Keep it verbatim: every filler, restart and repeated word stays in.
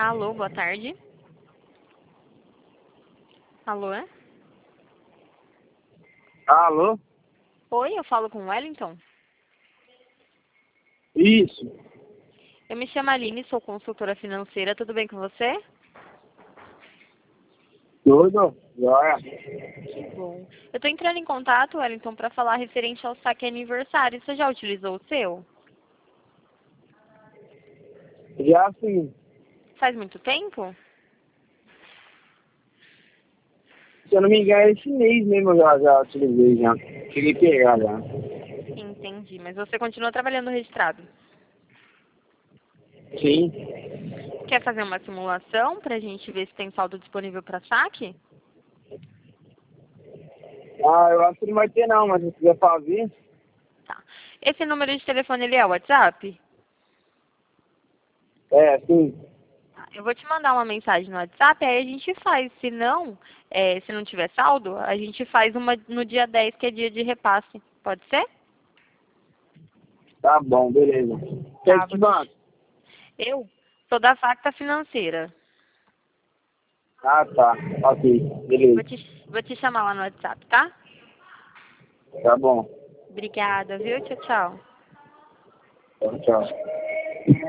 Alô, boa tarde. Alô, é? Alô? Oi, eu falo com o Wellington. Isso. Eu me chamo Aline, sou consultora financeira. Tudo bem com você? Tudo? Joia. Que bom. Eu tô entrando em contato, Wellington, para falar referente ao saque aniversário. Você já utilizou o seu? Já sim. Faz muito tempo? Se eu não me engano, esse mês mesmo eu já, já utilizei já. Cheguei a pegar já. Entendi, mas você continua trabalhando registrado. Sim. Quer fazer uma simulação para a gente ver se tem saldo disponível para saque? Ah, eu acho que não vai ter não, mas se quiser fazer, Tá. Esse número de telefone, ele é o WhatsApp? é, sim. Tá. Eu vou te mandar uma mensagem no WhatsApp, aí a gente faz. Se não, é, se não tiver saldo, a gente faz uma no dia dez, que é dia de repasse. Pode ser? Tá bom, beleza. Quer Tá, que vou te te... banco? Eu sou da Facta Financeira. Ah, tá. Ok, Vou beleza. te, vou te chamar lá no WhatsApp, tá? Tá bom. Obrigada, viu? Tchau, tchau. Tchau, tchau.